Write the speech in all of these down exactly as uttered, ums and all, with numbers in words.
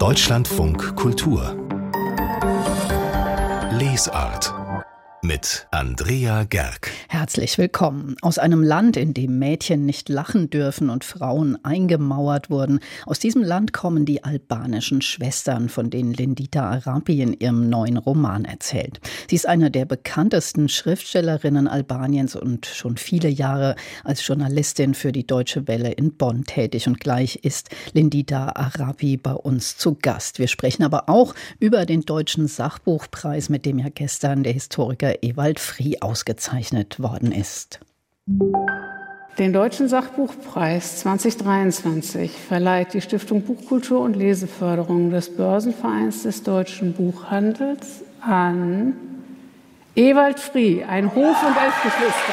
Deutschlandfunk Kultur Lesart mit Andrea Gerg. Herzlich willkommen. Aus einem Land, in dem Mädchen nicht lachen dürfen und Frauen eingemauert wurden. Aus diesem Land kommen die albanischen Schwestern, von denen Lindita Arapi in ihrem neuen Roman erzählt. Sie ist eine der bekanntesten Schriftstellerinnen Albaniens und schon viele Jahre als Journalistin für die Deutsche Welle in Bonn tätig. Und gleich ist Lindita Arapi bei uns zu Gast. Wir sprechen aber auch über den Deutschen Sachbuchpreis, mit dem ja gestern der Historiker Ewald Frie ausgezeichnet worden ist. Den Deutschen Sachbuchpreis zwanzig dreiundzwanzig verleiht die Stiftung Buchkultur und Leseförderung des Börsenvereins des deutschen Buchhandels an Ewald Frie, ein Hof und elf Geschwister.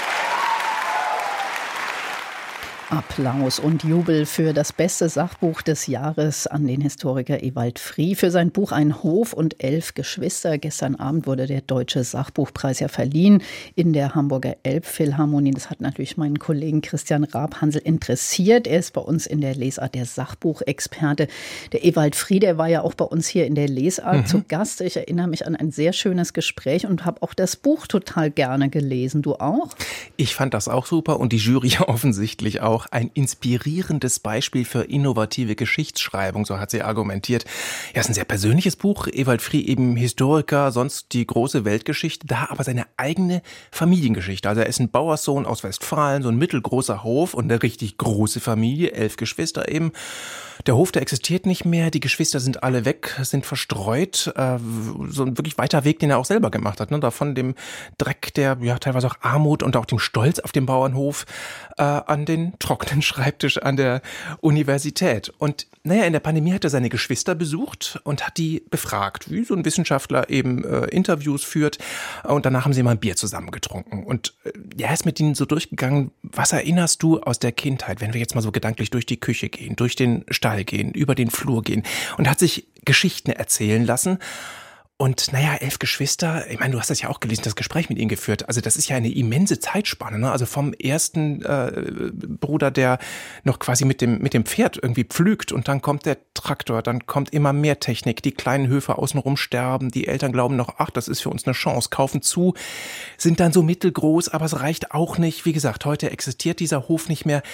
Applaus und Jubel für das beste Sachbuch des Jahres an den Historiker Ewald Frie für sein Buch Ein Hof und elf Geschwister. Gestern Abend wurde der Deutsche Sachbuchpreis ja verliehen in der Hamburger Elbphilharmonie. Das hat natürlich meinen Kollegen Christian Raab-Hansel interessiert. Er ist bei uns in der Lesart der Sachbuchexperte. Der Ewald Frie, der war ja auch bei uns hier in der Lesart mhm. zu Gast. Ich erinnere mich an ein sehr schönes Gespräch und habe auch das Buch total gerne gelesen. Du auch? Ich fand das auch super und die Jury offensichtlich auch. Ein inspirierendes Beispiel für innovative Geschichtsschreibung, so hat sie argumentiert. Ja, es ist ein sehr persönliches Buch. Ewald Frie eben Historiker, sonst die große Weltgeschichte, da aber seine eigene Familiengeschichte. Also er ist ein Bauerssohn aus Westfalen, so ein mittelgroßer Hof und eine richtig große Familie, elf Geschwister eben. Der Hof, der existiert nicht mehr, die Geschwister sind alle weg, sind verstreut. Äh, so ein wirklich weiter Weg, den er auch selber gemacht hat. Ne? Da von dem Dreck, der ja teilweise auch Armut und auch dem Stolz auf dem Bauernhof äh, an den trockenen Schreibtisch an der Universität. Und naja, in der Pandemie hat er seine Geschwister besucht und hat die befragt, wie so ein Wissenschaftler eben äh, Interviews führt. Und danach haben sie mal ein Bier zusammen getrunken. Und äh, er ist mit ihnen so durchgegangen, was erinnerst du aus der Kindheit, wenn wir jetzt mal so gedanklich durch die Küche gehen, durch den Stall gehen, über den Flur gehen, und hat sich Geschichten erzählen lassen. Und naja, elf Geschwister, ich meine, du hast das ja auch gelesen, das Gespräch mit ihnen geführt. Also das ist ja eine immense Zeitspanne, ne? Also vom ersten äh, Bruder, der noch quasi mit dem mit dem Pferd irgendwie pflügt, und dann kommt der Traktor, dann kommt immer mehr Technik, die kleinen Höfe außenrum sterben, die Eltern glauben noch, ach, das ist für uns eine Chance, kaufen zu, sind dann so mittelgroß, aber es reicht auch nicht. Wie gesagt, heute existiert dieser Hof nicht mehr.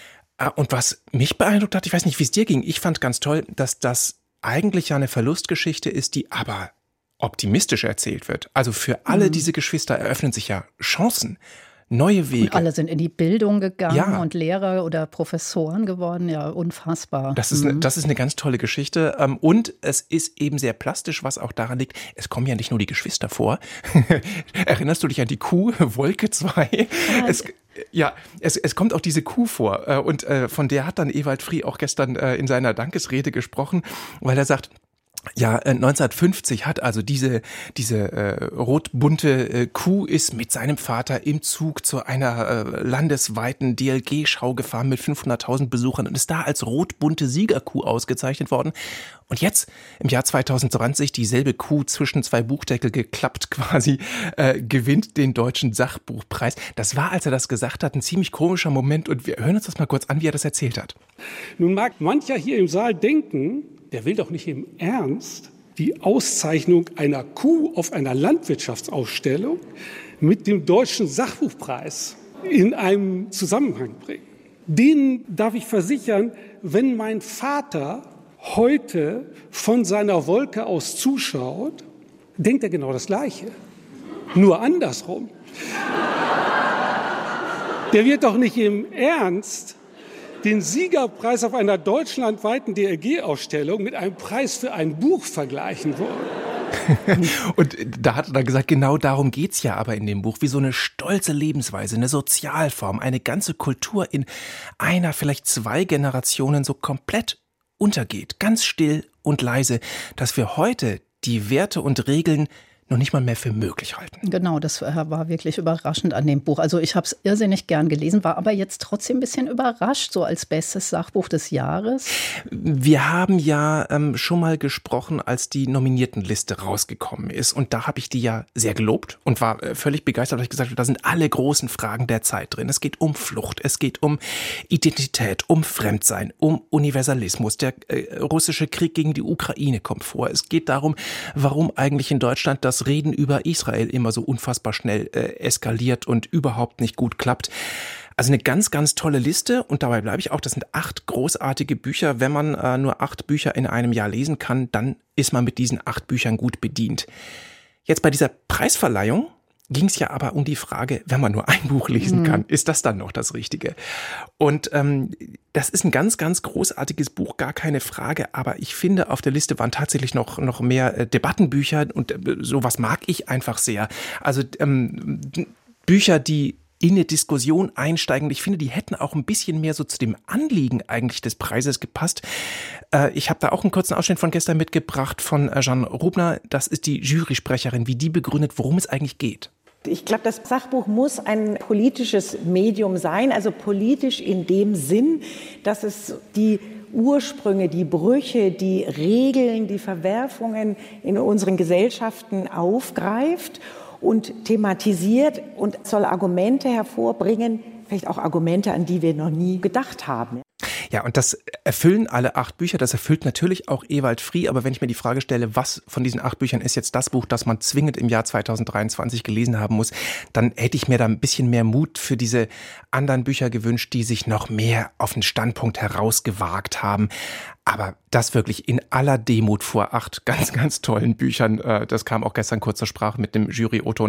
Und was mich beeindruckt hat, ich weiß nicht, wie es dir ging, ich fand ganz toll, dass das eigentlich ja eine Verlustgeschichte ist, die aber optimistisch erzählt wird. Also für alle mhm. diese Geschwister eröffnen sich ja Chancen, neue Wege. Und alle sind in die Bildung gegangen ja. und Lehrer oder Professoren geworden. Ja, unfassbar. Das ist, mhm. eine, das ist eine ganz tolle Geschichte. Und es ist eben sehr plastisch, was auch daran liegt, es kommen ja nicht nur die Geschwister vor. Erinnerst du dich an die Kuh, Wolke zwei? Ja, es, ja, es, es kommt auch diese Kuh vor. Und von der hat dann Ewald Frie auch gestern in seiner Dankesrede gesprochen, weil er sagt, ja, neunzehnhundertfünfzig hat also diese diese äh, rot-bunte äh, Kuh ist mit seinem Vater im Zug zu einer äh, landesweiten D L G-Schau gefahren mit fünfhunderttausend Besuchern und ist da als rot-bunte Siegerkuh ausgezeichnet worden. Und jetzt, im Jahr zweitausendzwanzig, dieselbe Kuh zwischen zwei Buchdeckel geklappt quasi, äh, gewinnt den Deutschen Sachbuchpreis. Das war, als er das gesagt hat, ein ziemlich komischer Moment. Und wir hören uns das mal kurz an, wie er das erzählt hat. Nun mag mancher hier im Saal denken, der will doch nicht im Ernst die Auszeichnung einer Kuh auf einer Landwirtschaftsausstellung mit dem Deutschen Sachbuchpreis in einem Zusammenhang bringen. Denen darf ich versichern, wenn mein Vater heute von seiner Wolke aus zuschaut, denkt er genau das Gleiche. Nur andersrum. Der wird doch nicht im Ernst den Siegerpreis auf einer deutschlandweiten D L G-Ausstellung mit einem Preis für ein Buch vergleichen wollen. Und da hat er dann gesagt, genau darum geht's ja aber in dem Buch, wie so eine stolze Lebensweise, eine Sozialform, eine ganze Kultur in einer, vielleicht zwei Generationen so komplett untergeht, ganz still und leise, dass wir heute die Werte und Regeln noch nicht mal mehr für möglich halten. Genau, das war wirklich überraschend an dem Buch. Also ich habe es irrsinnig gern gelesen, war aber jetzt trotzdem ein bisschen überrascht, so als bestes Sachbuch des Jahres. Wir haben ja ähm, schon mal gesprochen, als die Nominiertenliste rausgekommen ist. Und da habe ich die ja sehr gelobt und war äh, völlig begeistert, weil ich gesagt habe, da sind alle großen Fragen der Zeit drin. Es geht um Flucht, es geht um Identität, um Fremdsein, um Universalismus. Der äh, russische Krieg gegen die Ukraine kommt vor. Es geht darum, warum eigentlich in Deutschland das Reden über Israel immer so unfassbar schnell äh, eskaliert und überhaupt nicht gut klappt. Also eine ganz, ganz tolle Liste und dabei bleibe ich auch, das sind acht großartige Bücher. Wenn man äh, nur acht Bücher in einem Jahr lesen kann, dann ist man mit diesen acht Büchern gut bedient. Jetzt bei dieser Preisverleihung ging es ja aber um die Frage, wenn man nur ein Buch lesen kann, mhm. ist das dann noch das Richtige? Und ähm, das ist ein ganz, ganz großartiges Buch, gar keine Frage. Aber ich finde, auf der Liste waren tatsächlich noch, noch mehr äh, Debattenbücher und äh, sowas mag ich einfach sehr. Also ähm, Bücher, die in eine Diskussion einsteigen. Ich finde, die hätten auch ein bisschen mehr so zu dem Anliegen eigentlich des Preises gepasst. Äh, ich habe da auch einen kurzen Ausschnitt von gestern mitgebracht von äh, Jeanne Rubner. Das ist die Jurysprecherin, wie die begründet, worum es eigentlich geht. Ich glaube, das Sachbuch muss ein politisches Medium sein, also politisch in dem Sinn, dass es die Ursprünge, die Brüche, die Regeln, die Verwerfungen in unseren Gesellschaften aufgreift und thematisiert und soll Argumente hervorbringen, vielleicht auch Argumente, an die wir noch nie gedacht haben. Ja, und das erfüllen alle acht Bücher, das erfüllt natürlich auch Ewald Frie, aber wenn ich mir die Frage stelle, was von diesen acht Büchern ist jetzt das Buch, das man zwingend im Jahr zweitausenddreiundzwanzig gelesen haben muss, dann hätte ich mir da ein bisschen mehr Mut für diese anderen Bücher gewünscht, die sich noch mehr auf den Standpunkt herausgewagt haben. Aber das wirklich in aller Demut vor acht ganz, ganz tollen Büchern, das kam auch gestern kurz zur Sprache mit dem Jury-O-Ton,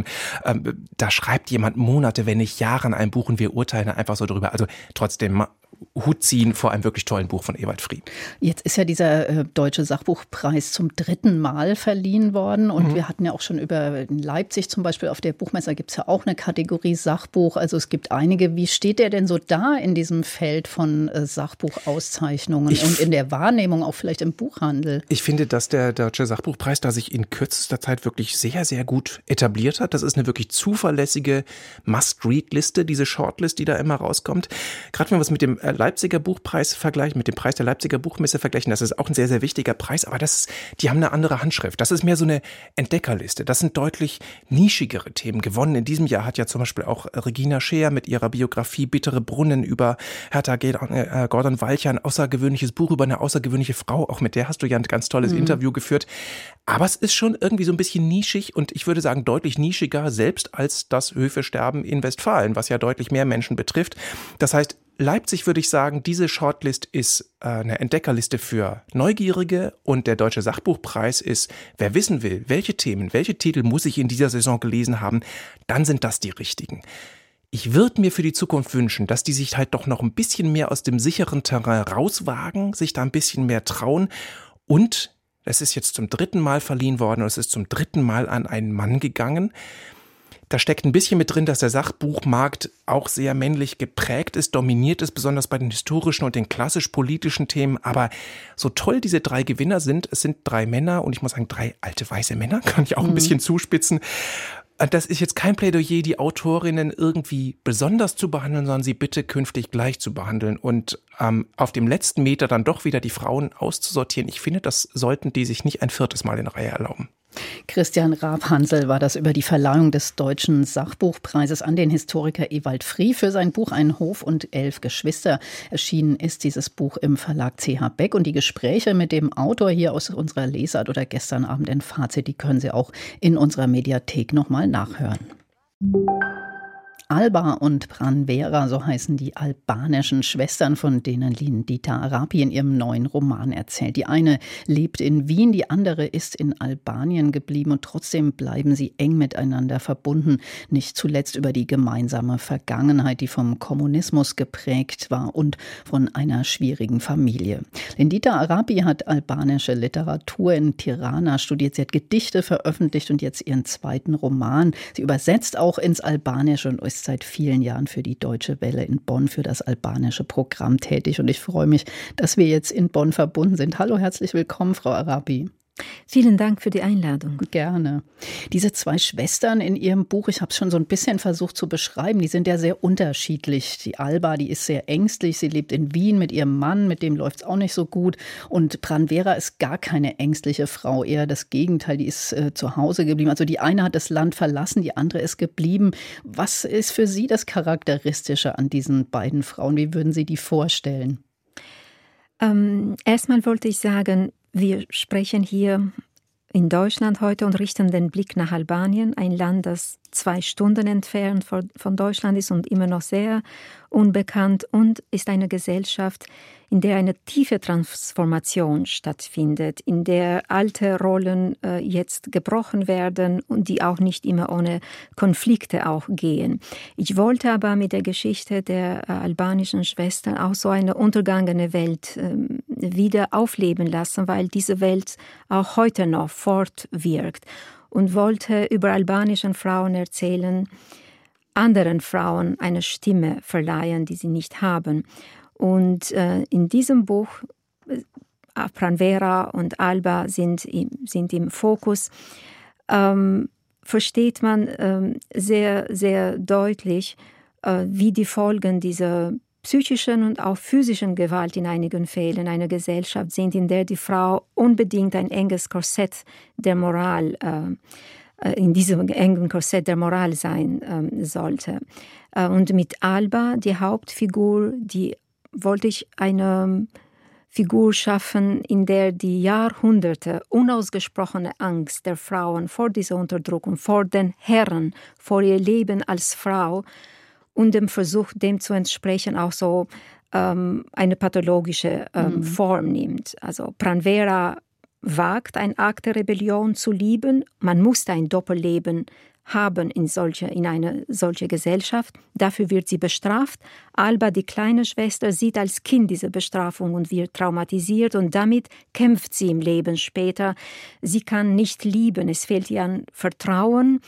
da schreibt jemand Monate, wenn nicht Jahre an einem Buch und wir urteilen einfach so drüber. Also trotzdem Hut ziehen vor einem wirklich tollen Buch von Ewald Frie. Jetzt ist ja dieser äh, Deutsche Sachbuchpreis zum dritten Mal verliehen worden und mhm. wir hatten ja auch schon über in Leipzig zum Beispiel auf der Buchmesse gibt es ja auch eine Kategorie Sachbuch, also es gibt einige. Wie steht der denn so da in diesem Feld von äh, Sachbuchauszeichnungen ich und in der Wahrnehmung auch vielleicht im Buchhandel? Ich finde, dass der Deutsche Sachbuchpreis da sich in kürzester Zeit wirklich sehr, sehr gut etabliert hat. Das ist eine wirklich zuverlässige Must-Read-Liste, diese Shortlist, die da immer rauskommt. Gerade wenn wir es mit dem Leipziger Buchpreis vergleichen, mit dem Preis der Leipziger Buchmesse vergleichen, das ist auch ein sehr, sehr wichtiger Preis, aber das ist, die haben eine andere Handschrift. Das ist mehr so eine Entdeckerliste. Das sind deutlich nischigere Themen. Gewonnen in diesem Jahr hat ja zum Beispiel auch Regina Scheer mit ihrer Biografie Bittere Brunnen über Hertha Gordon Walcher, ein außergewöhnliches Buch über eine außergewöhnliche Frau. Auch mit der hast du ja ein ganz tolles mhm. Interview geführt. Aber es ist schon irgendwie so ein bisschen nischig und ich würde sagen deutlich nischiger selbst als das Höfesterben in Westfalen, was ja deutlich mehr Menschen betrifft. Das heißt, Leipzig würde ich sagen, diese Shortlist ist äh, eine Entdeckerliste für Neugierige und der Deutsche Sachbuchpreis ist, wer wissen will, welche Themen, welche Titel muss ich in dieser Saison gelesen haben, dann sind das die richtigen. Ich würde mir für die Zukunft wünschen, dass die sich halt doch noch ein bisschen mehr aus dem sicheren Terrain rauswagen, sich da ein bisschen mehr trauen und es ist jetzt zum dritten Mal verliehen worden und es ist zum dritten Mal an einen Mann gegangen. Da steckt ein bisschen mit drin, dass der Sachbuchmarkt auch sehr männlich geprägt ist, dominiert ist, besonders bei den historischen und den klassisch-politischen Themen. Aber so toll diese drei Gewinner sind, es sind drei Männer und ich muss sagen, drei alte weiße Männer, kann ich auch ein bisschen zuspitzen. Das ist jetzt kein Plädoyer, die Autorinnen irgendwie besonders zu behandeln, sondern sie bitte künftig gleich zu behandeln und ähm, auf dem letzten Meter dann doch wieder die Frauen auszusortieren. Ich finde, das sollten die sich nicht ein viertes Mal in Reihe erlauben. Christian Raab-Hansel war das über die Verleihung des Deutschen Sachbuchpreises an den Historiker Ewald Frie für sein Buch Ein Hof und elf Geschwister. Erschienen ist dieses Buch im Verlag C H Beck und die Gespräche mit dem Autor hier aus unserer Lesart oder gestern Abend in Fazit, die können Sie auch in unserer Mediathek nochmal nachhören. Alba und Pranvera, so heißen die albanischen Schwestern, von denen Lindita Arapi in ihrem neuen Roman erzählt. Die eine lebt in Wien, die andere ist in Albanien geblieben und trotzdem bleiben sie eng miteinander verbunden. Nicht zuletzt über die gemeinsame Vergangenheit, die vom Kommunismus geprägt war und von einer schwierigen Familie. Lindita Arapi hat albanische Literatur in Tirana studiert. Sie hat Gedichte veröffentlicht und jetzt ihren zweiten Roman. Sie übersetzt auch ins Albanische und ist seit vielen Jahren für die Deutsche Welle in Bonn für das albanische Programm tätig. Und ich freue mich, dass wir jetzt in Bonn verbunden sind. Hallo, herzlich willkommen, Frau Arapi. Vielen Dank für die Einladung. Gerne. Diese zwei Schwestern in Ihrem Buch, ich habe es schon so ein bisschen versucht zu beschreiben, die sind ja sehr unterschiedlich. Die Alba, die ist sehr ängstlich, sie lebt in Wien mit ihrem Mann, mit dem läuft es auch nicht so gut. Und Pranvera ist gar keine ängstliche Frau, eher das Gegenteil, die ist äh, zu Hause geblieben. Also die eine hat das Land verlassen, die andere ist geblieben. Was ist für Sie das Charakteristische an diesen beiden Frauen? Wie würden Sie die vorstellen? Ähm, erstmal wollte ich sagen, wir sprechen hier in Deutschland heute und richten den Blick nach Albanien, ein Land, das zwei Stunden entfernt von Deutschland ist und immer noch sehr unbekannt und ist eine Gesellschaft, in der eine tiefe Transformation stattfindet, in der alte Rollen äh, jetzt gebrochen werden und die auch nicht immer ohne Konflikte auch gehen. Ich wollte aber mit der Geschichte der äh, albanischen Schwestern auch so eine untergangene Welt äh, wieder aufleben lassen, weil diese Welt auch heute noch fortwirkt, und wollte über albanischen Frauen erzählen, anderen Frauen eine Stimme verleihen, die sie nicht haben. Und äh, in diesem Buch, äh, Pranvera und Alba sind im, sind im Fokus, ähm, versteht man ähm, sehr, sehr deutlich, äh, wie die Folgen dieser psychischen und auch physischen Gewalt in einigen Fällen einer Gesellschaft sind, in der die Frau unbedingt ein enges Korsett der Moral, äh, in diesem engen Korsett der Moral sein äh, sollte. Äh, und mit Alba, die Hauptfigur, die wollte ich eine Figur schaffen, in der die Jahrhunderte unausgesprochene Angst der Frauen vor dieser Unterdrückung, vor den Herren, vor ihr Leben als Frau und dem Versuch, dem zu entsprechen, auch so ähm, eine pathologische ähm, mhm. Form nimmt. Also Pranvera wagt, ein Akt der Rebellion zu lieben. Man muss ein Doppelleben haben in, solche, in eine solche Gesellschaft. Dafür wird sie bestraft. Alba, die kleine Schwester, sieht als Kind diese Bestrafung und wird traumatisiert, und damit kämpft sie im Leben später. Sie kann nicht lieben, es fehlt ihr an Vertrauen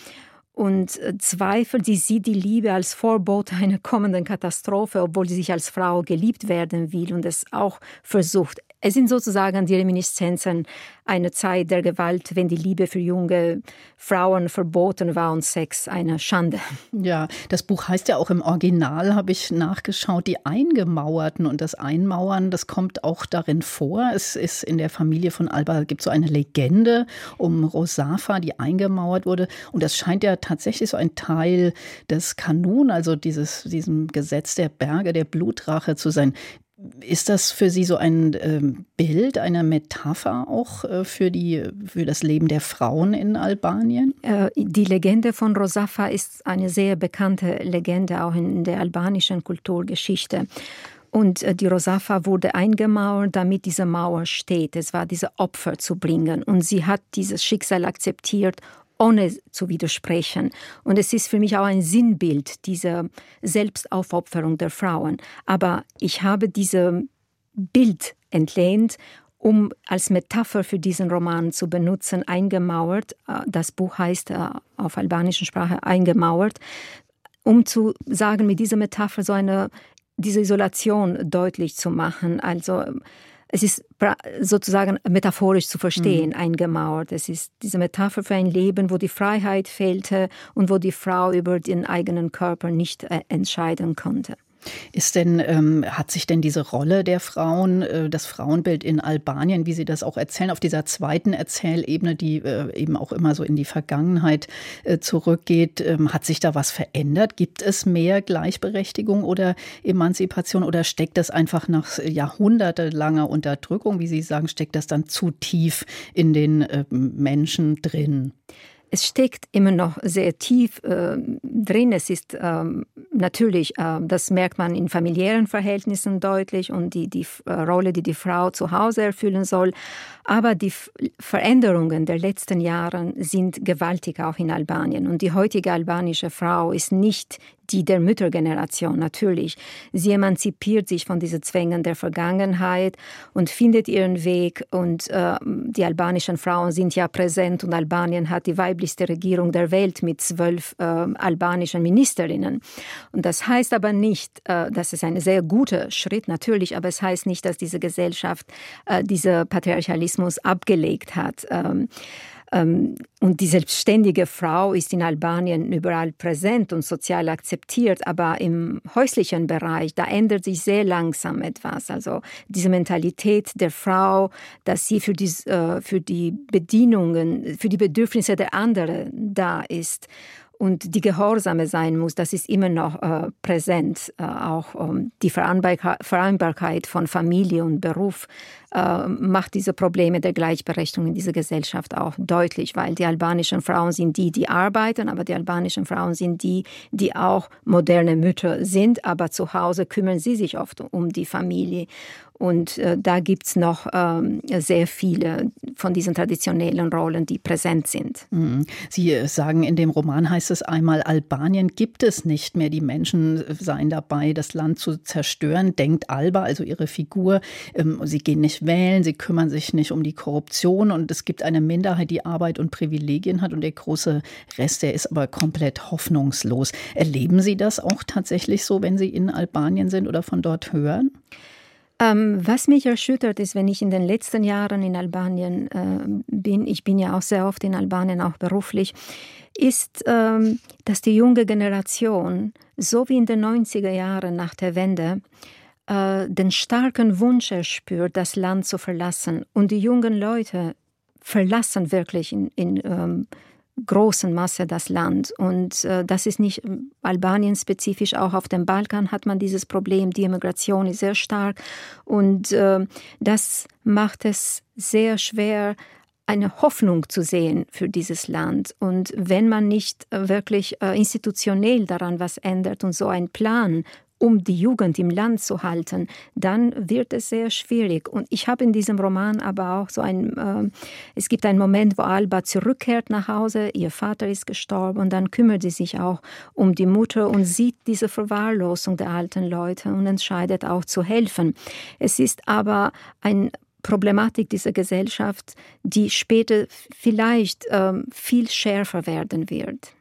und Zweifel. Sie sieht die Liebe als Vorbote einer kommenden Katastrophe, obwohl sie sich als Frau geliebt werden will und es auch versucht. Es sind sozusagen die Reminiszenzen einer Zeit der Gewalt, wenn die Liebe für junge Frauen verboten war und Sex eine Schande. Ja, das Buch heißt ja auch im Original, habe ich nachgeschaut, die Eingemauerten. Und das Einmauern, das kommt auch darin vor. Es ist in der Familie von Alba, gibt so eine Legende um Rosafa, die eingemauert wurde. Und das scheint ja tatsächlich so ein Teil des Kanun, also dieses, diesem Gesetz der Berge, der Blutrache zu sein. Ist das für Sie so ein äh, Bild, eine Metapher auch äh, für, die, für das Leben der Frauen in Albanien? Äh, die Legende von Rosafa ist eine sehr bekannte Legende auch in der albanischen Kulturgeschichte. Und äh, die Rosafa wurde eingemauert, damit diese Mauer steht. Es war diese Opfer zu bringen. Und sie hat dieses Schicksal akzeptiert, ohne zu widersprechen. Und es ist für mich auch ein Sinnbild dieser Selbstaufopferung der Frauen. Aber ich habe dieses Bild entlehnt, um als Metapher für diesen Roman zu benutzen, eingemauert. Das Buch heißt auf albanischer Sprache eingemauert, um zu sagen, mit dieser Metapher so eine, diese Isolation deutlich zu machen. Also es ist sozusagen metaphorisch zu verstehen, mhm. eingemauert. Es ist diese Metapher für ein Leben, wo die Freiheit fehlte und wo die Frau über den eigenen Körper nicht äh, entscheiden konnte. Ist denn, ähm, hat sich denn diese Rolle der Frauen, äh, das Frauenbild in Albanien, wie Sie das auch erzählen, auf dieser zweiten Erzählebene, die äh, eben auch immer so in die Vergangenheit äh, zurückgeht, ähm, hat sich da was verändert? Gibt es mehr Gleichberechtigung oder Emanzipation oder steckt das einfach nach jahrhundertelanger Unterdrückung, wie Sie sagen, steckt das dann zu tief in den äh, Menschen drin? Es steckt immer noch sehr tief äh, drin. Es ist ähm, natürlich, äh, das merkt man in familiären Verhältnissen deutlich und die, die äh, Rolle, die die Frau zu Hause erfüllen soll. Aber die F- Veränderungen der letzten Jahre sind gewaltig auch in Albanien. Und die heutige albanische Frau ist nicht die der Müttergeneration natürlich. Sie emanzipiert sich von diesen Zwängen der Vergangenheit und findet ihren Weg. Und äh, die albanischen Frauen sind ja präsent und Albanien hat die weiblichste Regierung der Welt mit zwölf äh, albanischen Ministerinnen. Und das heißt aber nicht, äh, das ist ein sehr guter Schritt natürlich, aber es heißt nicht, dass diese Gesellschaft äh, diesen Patriarchalismus abgelegt hat. Ähm, Und die selbstständige Frau ist in Albanien überall präsent und sozial akzeptiert, aber im häuslichen Bereich, da ändert sich sehr langsam etwas. Also diese Mentalität der Frau, dass sie für die, für die Bedienungen, für die Bedürfnisse der anderen da ist und die Gehorsame sein muss, das ist immer noch äh, präsent. Äh, auch ähm, die Vereinbarkeit, Vereinbarkeit von Familie und Beruf äh, macht diese Probleme der Gleichberechtigung in dieser Gesellschaft auch deutlich, weil die albanischen Frauen sind die, die arbeiten, aber die albanischen Frauen sind die, die auch moderne Mütter sind, aber zu Hause kümmern sie sich oft um die Familie. Und äh, da gibt es noch ähm, sehr viele von diesen traditionellen Rollen, die präsent sind. Sie sagen, in dem Roman heißt es einmal, Albanien gibt es nicht mehr. Die Menschen seien dabei, das Land zu zerstören, denkt Alba, also ihre Figur. Ähm, sie gehen nicht wählen, sie kümmern sich nicht um die Korruption und es gibt eine Minderheit, die Arbeit und Privilegien hat und der große Rest, der ist aber komplett hoffnungslos. Erleben Sie das auch tatsächlich so, wenn Sie in Albanien sind oder von dort hören? Ähm, was mich erschüttert ist, wenn ich in den letzten Jahren in Albanien äh, bin, ich bin ja auch sehr oft in Albanien, auch beruflich, ist, ähm, dass die junge Generation, so wie in den neunziger Jahren nach der Wende, äh, den starken Wunsch erspürt, das Land zu verlassen. Und die jungen Leute verlassen wirklich in, in ähm, großen Masse das Land. Und äh, das ist nicht Albanien spezifisch, auch auf dem Balkan hat man dieses Problem, die Immigration ist sehr stark und äh, das macht es sehr schwer, eine Hoffnung zu sehen für dieses Land. Und wenn man nicht wirklich äh, institutionell daran was ändert und so einen Plan um die Jugend im Land zu halten, dann wird es sehr schwierig. Und ich habe in diesem Roman aber auch so ein, äh, es gibt einen Moment, wo Alba zurückkehrt nach Hause, ihr Vater ist gestorben und dann kümmert sie sich auch um die Mutter und sieht diese Verwahrlosung der alten Leute und entscheidet auch zu helfen. Es ist aber ein Problematik dieser Gesellschaft, die später vielleicht äh, viel schärfer werden wird.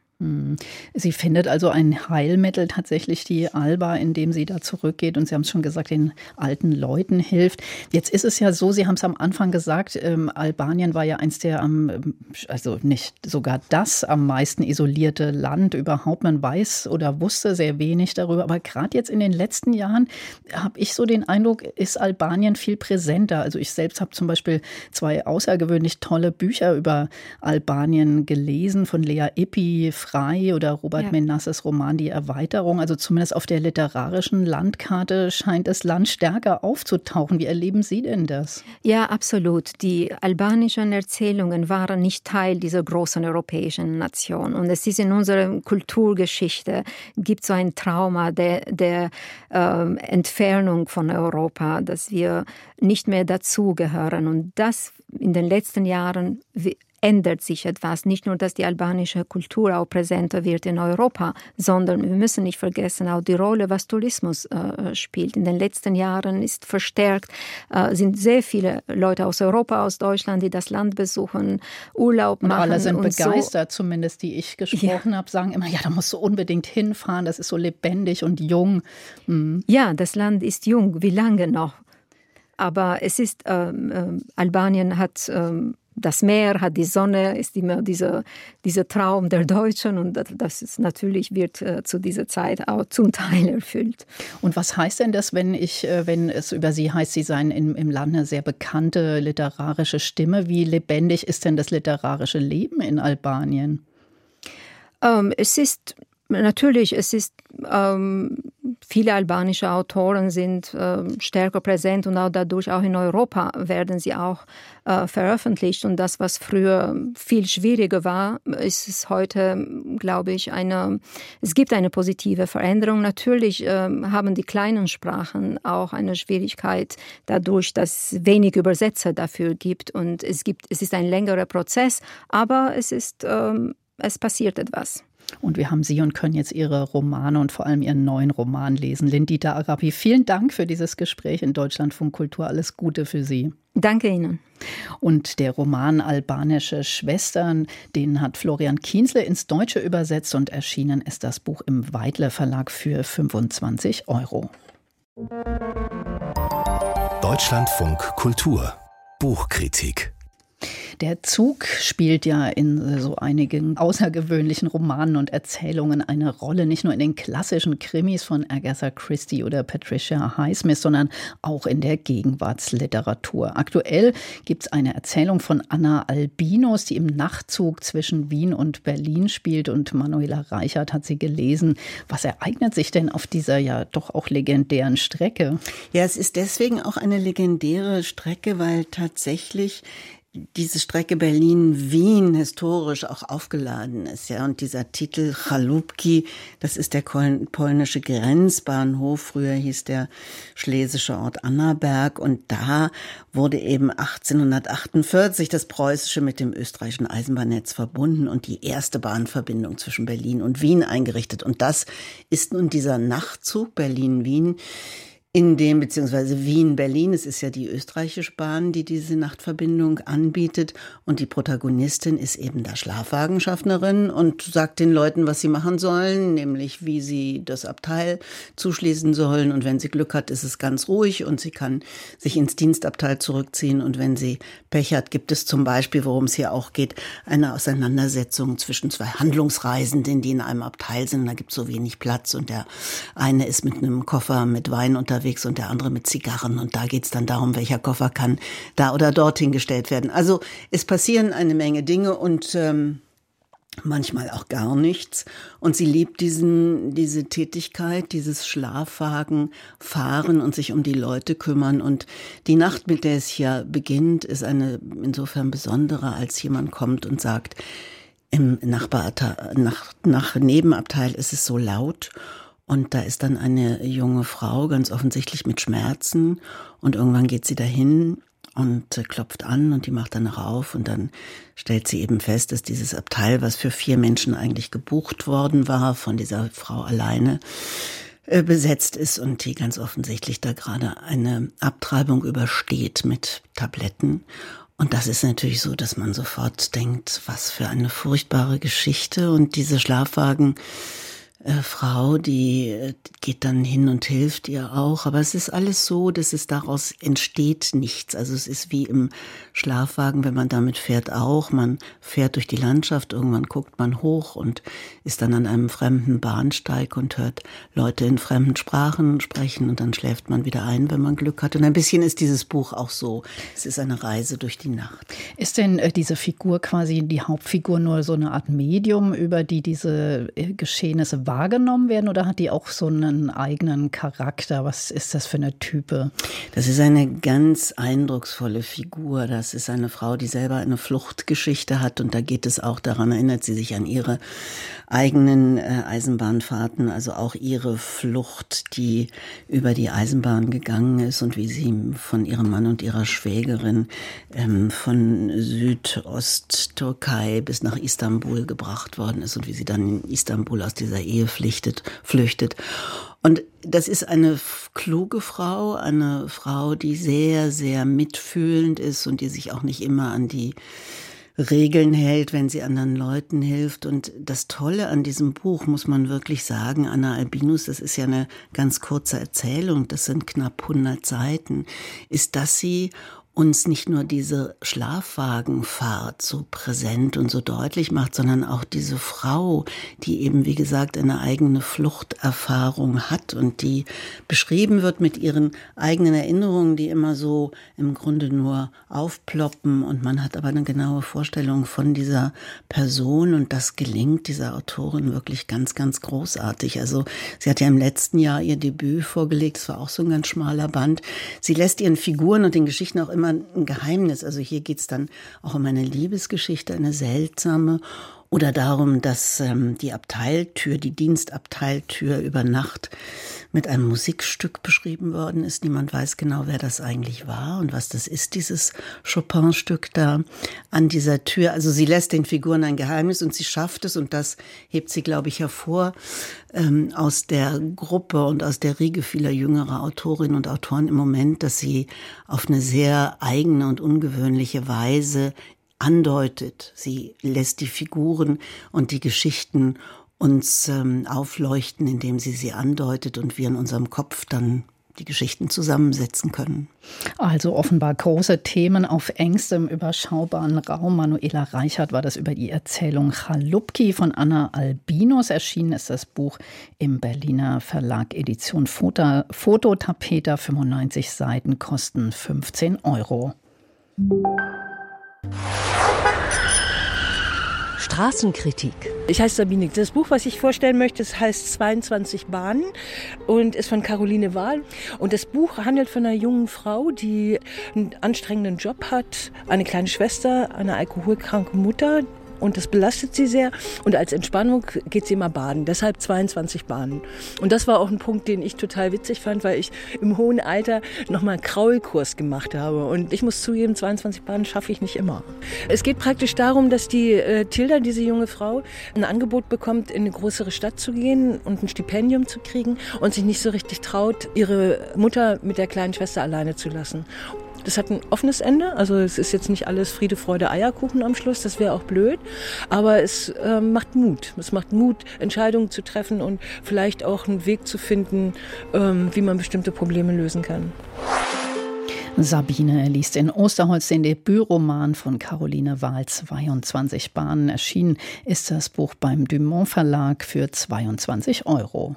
Sie findet also ein Heilmittel tatsächlich, die Alba, indem sie da zurückgeht und Sie haben es schon gesagt, den alten Leuten hilft. Jetzt ist es ja so, Sie haben es am Anfang gesagt, ähm, Albanien war ja eins der am, also nicht sogar das am meisten isolierte Land überhaupt. Man weiß oder wusste sehr wenig darüber, aber gerade jetzt in den letzten Jahren habe ich so den Eindruck, ist Albanien viel präsenter. Also ich selbst habe zum Beispiel zwei außergewöhnlich tolle Bücher über Albanien gelesen von Lea Ypi, Frei oder Robert ja. Menasses Roman Die Erweiterung. Also zumindest auf der literarischen Landkarte scheint das Land stärker aufzutauchen. Wie erleben Sie denn das? Ja, absolut. Die albanischen Erzählungen waren nicht Teil dieser großen europäischen Nation. Und es ist in unserer Kulturgeschichte, gibt so ein Trauma der, der äh, Entfernung von Europa, dass wir nicht mehr dazugehören. Und das in den letzten Jahren ändert sich etwas. Nicht nur, dass die albanische Kultur auch präsenter wird in Europa, sondern wir müssen nicht vergessen auch die Rolle, was Tourismus äh, spielt. In den letzten Jahren ist verstärkt, äh, sind sehr viele Leute aus Europa, aus Deutschland, die das Land besuchen, Urlaub machen. Und alle sind und begeistert, so. Zumindest die ich gesprochen ja. habe, sagen immer, ja, da musst du unbedingt hinfahren, das ist so lebendig und jung. Mhm. Ja, das Land ist jung, wie lange noch? Aber es ist, ähm, äh, Albanien hat ähm, das Meer, hat die Sonne, ist immer dieser, dieser Traum der Deutschen und das ist natürlich wird äh, zu dieser Zeit auch zum Teil erfüllt. Und was heißt denn das, wenn ich, wenn es über Sie heißt, Sie seien im, im Land eine sehr bekannte literarische Stimme? Wie lebendig ist denn das literarische Leben in Albanien? Ähm, es ist natürlich, es ist ähm, viele albanische Autoren sind äh, stärker präsent und auch dadurch auch in Europa werden sie auch äh, veröffentlicht. Und das, was früher viel schwieriger war, ist es heute, glaube ich, eine, es gibt eine positive Veränderung. Natürlich äh, haben die kleinen Sprachen auch eine Schwierigkeit dadurch, dass es wenig Übersetzer dafür gibt. Und es gibt, es ist ein längerer Prozess, aber es ist, äh, es passiert etwas. Und wir haben Sie und können jetzt Ihre Romane und vor allem Ihren neuen Roman lesen. Lindita Arapi, vielen Dank für dieses Gespräch in Deutschlandfunk Kultur. Alles Gute für Sie. Danke Ihnen. Und der Roman Albanische Schwestern, den hat Florian Kienzle ins Deutsche übersetzt und erschienen ist das Buch im Weidle Verlag für fünfundzwanzig Euro. Deutschlandfunk Kultur Buchkritik. Der Zug spielt ja in so einigen außergewöhnlichen Romanen und Erzählungen eine Rolle, nicht nur in den klassischen Krimis von Agatha Christie oder Patricia Highsmith, sondern auch in der Gegenwartsliteratur. Aktuell gibt es eine Erzählung von Anna Albinus, die im Nachtzug zwischen Wien und Berlin spielt, und Manuela Reichert hat sie gelesen. Was ereignet sich denn auf dieser ja doch auch legendären Strecke? Ja, es ist deswegen auch eine legendäre Strecke, weil tatsächlich diese Strecke Berlin-Wien historisch auch aufgeladen ist, ja. Und dieser Titel Chalupki, das ist der polnische Grenzbahnhof. Früher hieß der schlesische Ort Annaberg. Und da wurde eben achtzehnhundertachtundvierzig das preußische mit dem österreichischen Eisenbahnnetz verbunden und die erste Bahnverbindung zwischen Berlin und Wien eingerichtet. Und das ist nun dieser Nachtzug Berlin-Wien, in dem, beziehungsweise Wien-Berlin, es ist ja die österreichische Bahn, die diese Nachtverbindung anbietet. Und die Protagonistin ist eben da Schlafwagenschaffnerin und sagt den Leuten, was sie machen sollen, nämlich wie sie das Abteil zuschließen sollen. Und wenn sie Glück hat, ist es ganz ruhig und sie kann sich ins Dienstabteil zurückziehen. Und wenn sie Pech hat, gibt es zum Beispiel, worum es hier auch geht, eine Auseinandersetzung zwischen zwei Handlungsreisenden, die in einem Abteil sind. Da gibt es so wenig Platz und der eine ist mit einem Koffer mit Wein unterwegs und der andere mit Zigarren. Und da geht es dann darum, welcher Koffer kann da oder dorthin gestellt werden. Also es passieren eine Menge Dinge und ähm, manchmal auch gar nichts. Und sie liebt diesen, diese Tätigkeit, dieses Schlafwagen fahren und sich um die Leute kümmern. Und die Nacht, mit der es hier beginnt, ist eine insofern besondere, als jemand kommt und sagt, im Nachbarabteil, nach, nach Nebenabteil ist es so laut. Und da ist dann eine junge Frau, ganz offensichtlich mit Schmerzen. Und irgendwann geht sie dahin und klopft an und die macht dann auf. Und dann stellt sie eben fest, dass dieses Abteil, was für vier Menschen eigentlich gebucht worden war, von dieser Frau alleine äh, besetzt ist und die ganz offensichtlich da gerade eine Abtreibung übersteht mit Tabletten. Und das ist natürlich so, dass man sofort denkt, was für eine furchtbare Geschichte. Und diese Schlafwagen Äh, Frau, die äh, geht dann hin und hilft ihr auch. Aber es ist alles so, dass es daraus entsteht nichts. Also es ist wie im Schlafwagen, wenn man damit fährt auch. Man fährt durch die Landschaft, irgendwann guckt man hoch und ist dann an einem fremden Bahnsteig und hört Leute in fremden Sprachen sprechen und dann schläft man wieder ein, wenn man Glück hat. Und ein bisschen ist dieses Buch auch so. Es ist eine Reise durch die Nacht. Ist denn äh, diese Figur quasi, die Hauptfigur, nur so eine Art Medium, über die diese äh, Geschehnisse wahrgenommen werden, oder hat die auch so einen eigenen Charakter? Was ist das für eine Type? Das ist eine ganz eindrucksvolle Figur. Das ist eine Frau, die selber eine Fluchtgeschichte hat und da geht es auch, daran erinnert sie sich an ihre eigenen äh, Eisenbahnfahrten, also auch ihre Flucht, die über die Eisenbahn gegangen ist und wie sie von ihrem Mann und ihrer Schwägerin ähm, von Südosttürkei bis nach Istanbul gebracht worden ist und wie sie dann in Istanbul aus dieser Ehe flüchtet, flüchtet. Und das ist eine kluge Frau, eine Frau, die sehr, sehr mitfühlend ist und die sich auch nicht immer an die Regeln hält, wenn sie anderen Leuten hilft. Und das Tolle an diesem Buch, muss man wirklich sagen, Anna Albinus, das ist ja eine ganz kurze Erzählung, das sind knapp hundert Seiten, ist, dass sie uns nicht nur diese Schlafwagenfahrt so präsent und so deutlich macht, sondern auch diese Frau, die eben, wie gesagt, eine eigene Fluchterfahrung hat und die beschrieben wird mit ihren eigenen Erinnerungen, die immer so im Grunde nur aufploppen und man hat aber eine genaue Vorstellung von dieser Person und das gelingt dieser Autorin wirklich ganz, ganz großartig. Also sie hat ja im letzten Jahr ihr Debüt vorgelegt, es war auch so ein ganz schmaler Band. Sie lässt ihren Figuren und den Geschichten auch immer ein Geheimnis. Also hier geht es dann auch um eine Liebesgeschichte, eine seltsame, oder darum, dass ähm, die Abteiltür, die Dienstabteiltür über Nacht mit einem Musikstück beschrieben worden ist. Niemand weiß genau, wer das eigentlich war und was das ist, dieses Chopin-Stück da an dieser Tür. Also sie lässt den Figuren ein Geheimnis und sie schafft es, und das hebt sie, glaube ich, hervor, ähm, aus der Gruppe und aus der Riege vieler jüngerer Autorinnen und Autoren im Moment, dass sie auf eine sehr eigene und ungewöhnliche Weise andeutet. Sie lässt die Figuren und die Geschichten uns ähm, aufleuchten, indem sie sie andeutet und wir in unserem Kopf dann die Geschichten zusammensetzen können. Also offenbar große Themen auf engstem, überschaubaren Raum. Manuela Reichert war das über die Erzählung Chalupki von Anna Albinus. Erschienen ist das Buch im Berliner Verlag Edition Foto, Fototapeter, fünfundneunzig Seiten, kosten fünfzehn Euro. Straßenkritik. Ich heiße Sabine. Das Buch, was ich vorstellen möchte, das heißt zweiundzwanzig Bahnen und ist von Caroline Wahl. Und das Buch handelt von einer jungen Frau, die einen anstrengenden Job hat, eine kleine Schwester, eine alkoholkranke Mutter. Und das belastet sie sehr. Und als Entspannung geht sie immer baden. Deshalb zweiundzwanzig Bahnen. Und das war auch ein Punkt, den ich total witzig fand, weil ich im hohen Alter nochmal einen Kraulkurs gemacht habe. Und ich muss zugeben, zweiundzwanzig Bahnen schaffe ich nicht immer. Es geht praktisch darum, dass die äh, Tilda, diese junge Frau, ein Angebot bekommt, in eine größere Stadt zu gehen und ein Stipendium zu kriegen und sich nicht so richtig traut, ihre Mutter mit der kleinen Schwester alleine zu lassen. Das hat ein offenes Ende, also es ist jetzt nicht alles Friede, Freude, Eierkuchen am Schluss, das wäre auch blöd, aber es äh, macht Mut. Es macht Mut, Entscheidungen zu treffen und vielleicht auch einen Weg zu finden, ähm, wie man bestimmte Probleme lösen kann. Sabine liest in Osterholz den Debütroman von Caroline Wahl, zweiundzwanzig Bahnen. Erschienen ist das Buch beim Dumont Verlag für zweiundzwanzig Euro.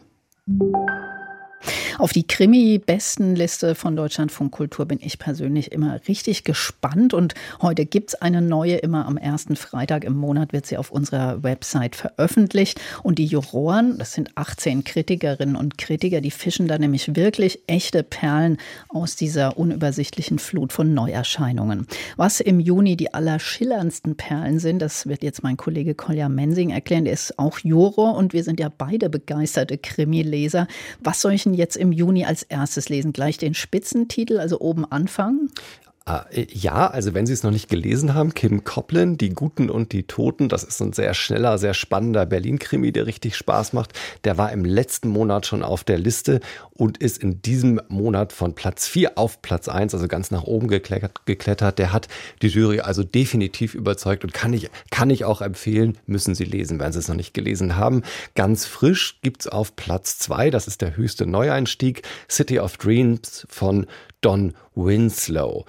Auf die Krimi-Bestenliste von Deutschlandfunk Kultur bin ich persönlich immer richtig gespannt. Und heute gibt's eine neue. Immer am ersten Freitag im Monat wird sie auf unserer Website veröffentlicht. Und die Juroren, das sind achtzehn Kritikerinnen und Kritiker, die fischen da nämlich wirklich echte Perlen aus dieser unübersichtlichen Flut von Neuerscheinungen. Was im Juni die allerschillerndsten Perlen sind, das wird jetzt mein Kollege Kolja Mensing erklären. Der ist auch Juror und wir sind ja beide begeisterte Krimileser. Was soll ich denn jetzt im Juni als erstes lesen? Gleich den Spitzentitel, also oben anfangen? Äh, ja, also wenn Sie es noch nicht gelesen haben, Kim Coplin, Die Guten und die Toten, das ist ein sehr schneller, sehr spannender Berlin-Krimi, der richtig Spaß macht. Der war im letzten Monat schon auf der Liste und ist in diesem Monat von Platz vier auf Platz eins, also ganz nach oben geklettert. geklettert. Der hat die Jury also definitiv überzeugt und kann ich, kann ich auch empfehlen, müssen Sie lesen, wenn Sie es noch nicht gelesen haben. Ganz frisch gibt's auf Platz zwei, das ist der höchste Neueinstieg, City of Dreams von Don Winslow.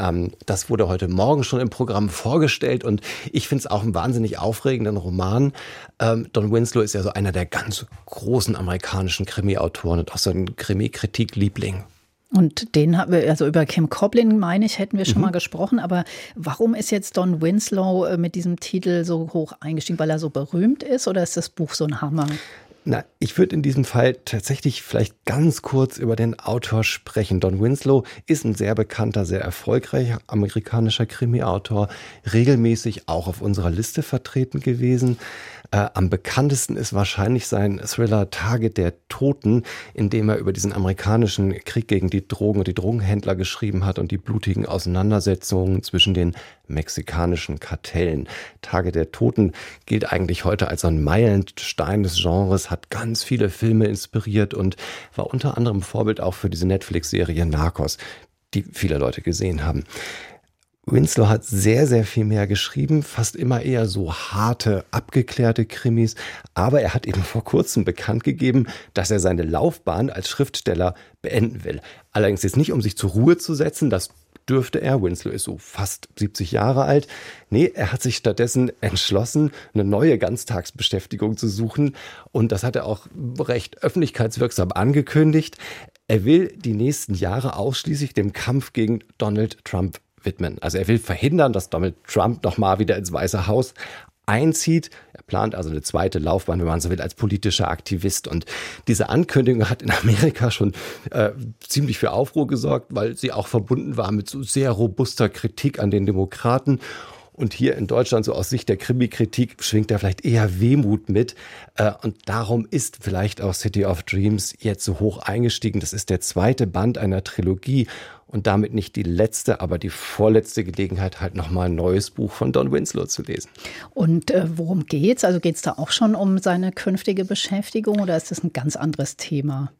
Das wurde heute Morgen schon im Programm vorgestellt und ich finde es auch einen wahnsinnig aufregenden Roman. Don Winslow ist ja so einer der ganz großen amerikanischen Krimi-Autoren und auch so ein Krimi-Kritik-Liebling. Und den haben wir, also über Kim Coplin, meine ich, hätten wir schon Mhm. mal gesprochen. Aber warum ist jetzt Don Winslow mit diesem Titel so hoch eingestiegen? Weil er so berühmt ist oder ist das Buch so ein Hammer? Na, ich würde in diesem Fall tatsächlich vielleicht ganz kurz über den Autor sprechen. Don Winslow ist ein sehr bekannter, sehr erfolgreicher amerikanischer Krimi-Autor, regelmäßig auch auf unserer Liste vertreten gewesen. Äh, am bekanntesten ist wahrscheinlich sein Thriller Tage der Toten, in dem er über diesen amerikanischen Krieg gegen die Drogen und die Drogenhändler geschrieben hat und die blutigen Auseinandersetzungen zwischen den mexikanischen Kartellen. Tage der Toten gilt eigentlich heute als ein Meilenstein des Genres, hat ganz viele Filme inspiriert und war unter anderem Vorbild auch für diese Netflix-Serie Narcos, die viele Leute gesehen haben. Winslow hat sehr, sehr viel mehr geschrieben, fast immer eher so harte, abgeklärte Krimis. Aber er hat eben vor kurzem bekannt gegeben, dass er seine Laufbahn als Schriftsteller beenden will. Allerdings jetzt nicht, um sich zur Ruhe zu setzen, das dürfte er. Winslow ist so fast siebzig Jahre alt. Nee, er hat sich stattdessen entschlossen, eine neue Ganztagsbeschäftigung zu suchen. Und das hat er auch recht öffentlichkeitswirksam angekündigt. Er will die nächsten Jahre ausschließlich dem Kampf gegen Donald Trump widmen. Also er will verhindern, dass Donald Trump noch mal wieder ins Weiße Haus einzieht. Er plant also eine zweite Laufbahn, wenn man so will, als politischer Aktivist. Und diese Ankündigung hat in Amerika schon äh, ziemlich für Aufruhr gesorgt, weil sie auch verbunden war mit so sehr robuster Kritik an den Demokraten. Und hier in Deutschland, so aus Sicht der Krimi-Kritik, schwingt da vielleicht eher Wehmut mit. Und darum ist vielleicht auch City of Dreams jetzt so hoch eingestiegen. Das ist der zweite Band einer Trilogie und damit nicht die letzte, aber die vorletzte Gelegenheit, halt nochmal ein neues Buch von Don Winslow zu lesen. Und äh, worum geht's? Also geht's da auch schon um seine künftige Beschäftigung oder ist das ein ganz anderes Thema?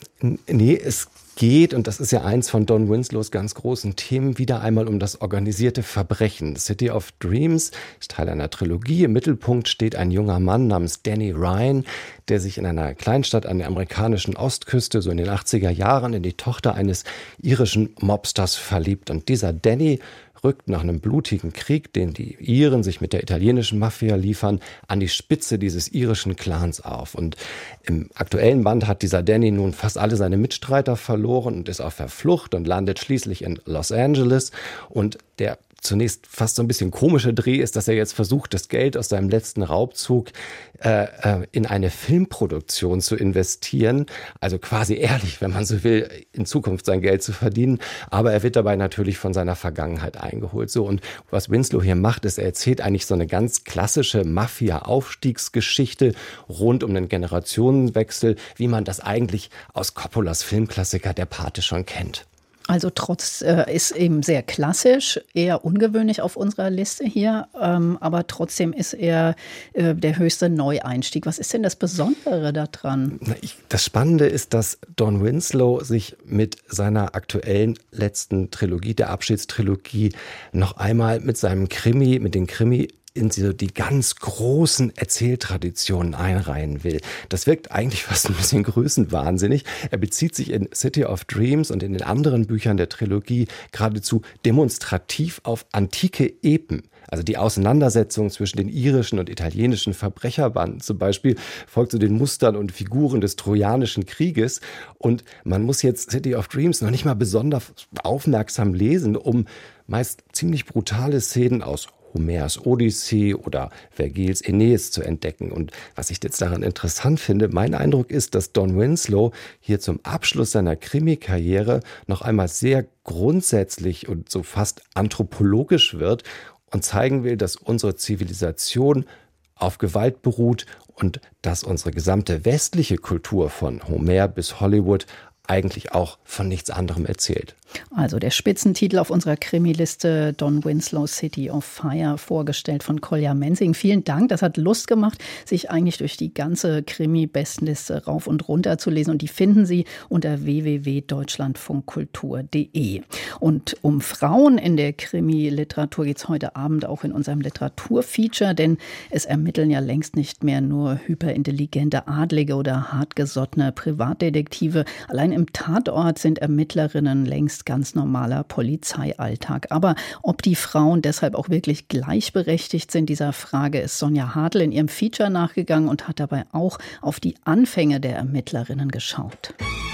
Nee, es geht, und das ist ja eins von Don Winslows ganz großen Themen, wieder einmal um das organisierte Verbrechen. City of Dreams ist Teil einer Trilogie. Im Mittelpunkt steht ein junger Mann namens Danny Ryan, der sich in einer Kleinstadt an der amerikanischen Ostküste, so in den achtziger Jahren, in die Tochter eines irischen Mobsters verliebt. Und dieser Danny rückt nach einem blutigen Krieg, den die Iren sich mit der italienischen Mafia liefern, an die Spitze dieses irischen Clans auf. Und im aktuellen Band hat dieser Danny nun fast alle seine Mitstreiter verloren und ist auf der Flucht und landet schließlich in Los Angeles. Und der zunächst fast so ein bisschen komische Dreh ist, dass er jetzt versucht, das Geld aus seinem letzten Raubzug äh, äh, in eine Filmproduktion zu investieren. Also quasi ehrlich, wenn man so will, in Zukunft sein Geld zu verdienen. Aber er wird dabei natürlich von seiner Vergangenheit eingeholt. So, und was Winslow hier macht, ist, er erzählt eigentlich so eine ganz klassische Mafia-Aufstiegsgeschichte rund um den Generationenwechsel, wie man das eigentlich aus Coppolas Filmklassiker Der Pate schon kennt. Also trotz äh, ist eben sehr klassisch, eher ungewöhnlich auf unserer Liste hier, ähm, aber trotzdem ist er äh, der höchste Neueinstieg. Was ist denn das Besondere daran? Na, ich, das Spannende ist, dass Don Winslow sich mit seiner aktuellen letzten Trilogie, der Abschiedstrilogie, noch einmal mit seinem Krimi, mit den Krimi in so die ganz großen Erzähltraditionen einreihen will. Das wirkt eigentlich fast ein bisschen größenwahnsinnig. Er bezieht sich in City of Dreams und in den anderen Büchern der Trilogie geradezu demonstrativ auf antike Epen. Also die Auseinandersetzung zwischen den irischen und italienischen Verbrecherbanden zum Beispiel folgt zu den Mustern und Figuren des Trojanischen Krieges. Und man muss jetzt City of Dreams noch nicht mal besonders aufmerksam lesen, um meist ziemlich brutale Szenen aus Homers Odyssee oder Vergils Aeneis zu entdecken. Und was ich jetzt daran interessant finde, mein Eindruck ist, dass Don Winslow hier zum Abschluss seiner Krimi-Karriere noch einmal sehr grundsätzlich und so fast anthropologisch wird und zeigen will, dass unsere Zivilisation auf Gewalt beruht und dass unsere gesamte westliche Kultur von Homer bis Hollywood eigentlich auch von nichts anderem erzählt. Also der Spitzentitel auf unserer Krimiliste, Don Winslow, City of Fire, vorgestellt von Kolja Mensing. Vielen Dank, das hat Lust gemacht, sich eigentlich durch die ganze Krimi-Bestenliste rauf und runter zu lesen. Und die finden Sie unter w w w punkt deutschlandfunkkultur punkt d e. Und um Frauen in der Krimi-Literatur geht es heute Abend auch in unserem Literaturfeature, denn es ermitteln ja längst nicht mehr nur hyperintelligente Adlige oder hartgesottene Privatdetektive. Allein im Tatort sind Ermittlerinnen längst ganz normaler Polizeialltag. Aber ob die Frauen deshalb auch wirklich gleichberechtigt sind, dieser Frage ist Sonja Hartl in ihrem Feature nachgegangen und hat dabei auch auf die Anfänge der Ermittlerinnen geschaut.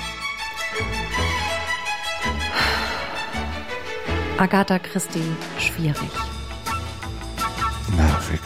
Agatha Christie, schwierig. Nervig.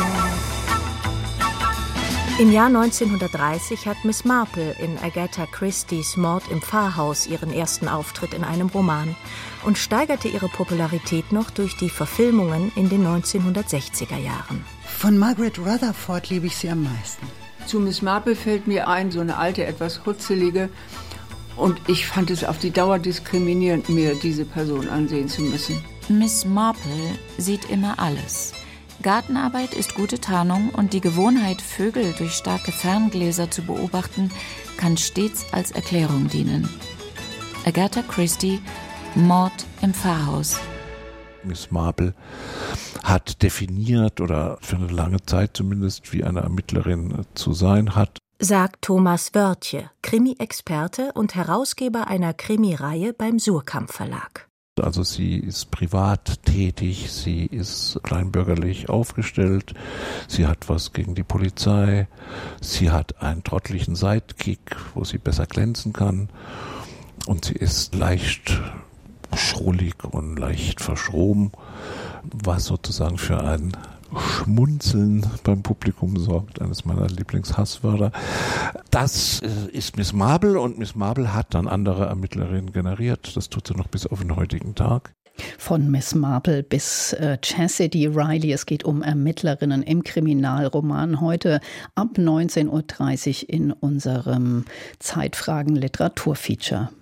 Im Jahr neunzehnhundertdreißig hat Miss Marple in Agatha Christies Mord im Pfarrhaus ihren ersten Auftritt in einem Roman und steigerte ihre Popularität noch durch die Verfilmungen in den neunzehnhundertsechziger Jahren. Von Margaret Rutherford liebe ich sie am meisten. Zu Miss Marple fällt mir ein, so eine alte, etwas hutzelige. Und ich fand es auf die Dauer diskriminierend, mir diese Person ansehen zu müssen. Miss Marple sieht immer alles. Gartenarbeit ist gute Tarnung und die Gewohnheit, Vögel durch starke Ferngläser zu beobachten, kann stets als Erklärung dienen. Agatha Christie, Mord im Pfarrhaus. Miss Marple hat definiert oder für eine lange Zeit zumindest, wie eine Ermittlerin zu sein hat. Sagt Thomas Wörtje, Krimi-Experte und Herausgeber einer Krimireihe beim Suhrkamp Verlag. Also sie ist privat tätig, sie ist kleinbürgerlich aufgestellt, sie hat was gegen die Polizei, sie hat einen trotteligen Sidekick, wo sie besser glänzen kann und sie ist leicht schrullig und leicht verschroben, was sozusagen für ein Schmunzeln beim Publikum sorgt, eines meiner Lieblingshasswörter. Das ist Miss Marple und Miss Marple hat dann andere Ermittlerinnen generiert. Das tut sie noch bis auf den heutigen Tag. Von Miss Marple bis äh, Chastity Riley. Es geht um Ermittlerinnen im Kriminalroman. Heute ab neunzehn Uhr dreißig in unserem Zeitfragen-Literaturfeature.